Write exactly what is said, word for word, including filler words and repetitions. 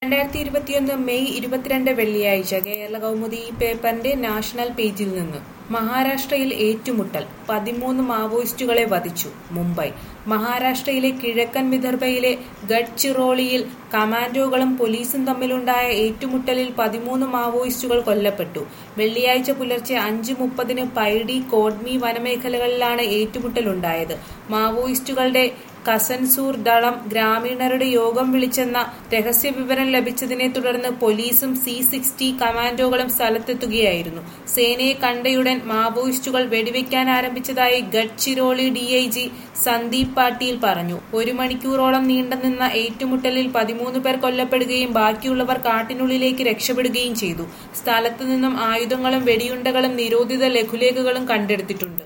രണ്ടായിരത്തി ഇരുപത്തിയൊന്ന് മെയ് ഇരുപത്തിരണ്ട് വെള്ളിയാഴ്ച കേരള കൗമുദി ഈ പേപ്പറിന്റെ നാഷണൽ പേജിൽ നിന്ന് മഹാരാഷ്ട്രയിൽ ഏറ്റുമുട്ടൽ പതിമൂന്ന് മാവോയിസ്റ്റുകളെ വധിച്ചു. മുംബൈ മഹാരാഷ്ട്രയിലെ കിഴക്കൻ വിദർഭയിലെ ഗഡ്ചിറോളിയിൽ കമാൻഡോകളും പോലീസും തമ്മിലുണ്ടായ ഏറ്റുമുട്ടലിൽ പതിമൂന്ന് മാവോയിസ്റ്റുകൾ കൊല്ലപ്പെട്ടു. വെള്ളിയാഴ്ച പുലർച്ചെ അഞ്ച് മുപ്പതിന് പൈഡി കോഡ്മി വനമേഖലകളിലാണ് ഏറ്റുമുട്ടലുണ്ടായത്. മാവോയിസ്റ്റുകളുടെ കസൻസൂർ ദളം ഗ്രാമീണരുടെ യോഗം വിളിച്ചെന്ന രഹസ്യവിവരം ലഭിച്ചതിനെ തുടർന്ന് പോലീസും സി സിക്സ്റ്റി കമാൻഡോകളും സ്ഥലത്തെത്തുകയായിരുന്നു. സേനയെ കണ്ടയുടൻ മാവോയിസ്റ്റുകൾ വെടിവെക്കാൻ ആരംഭിച്ചതായി Gadchiroli D I G Sandeep Patil പറഞ്ഞു. ഒരു മണിക്കൂറോളം നീണ്ടുനിന്ന ഏറ്റുമുട്ടലിൽ പതിമൂന്ന് പേർ കൊല്ലപ്പെടുകയും ബാക്കിയുള്ളവർ കാട്ടിനുള്ളിലേക്ക് രക്ഷപ്പെടുകയും ചെയ്തു. സ്ഥലത്തു നിന്നും ആയുധങ്ങളും വെടിയുണ്ടകളും നിരോധിത ലഘുലേഖകളും കണ്ടെടുത്തിട്ടുണ്ട്.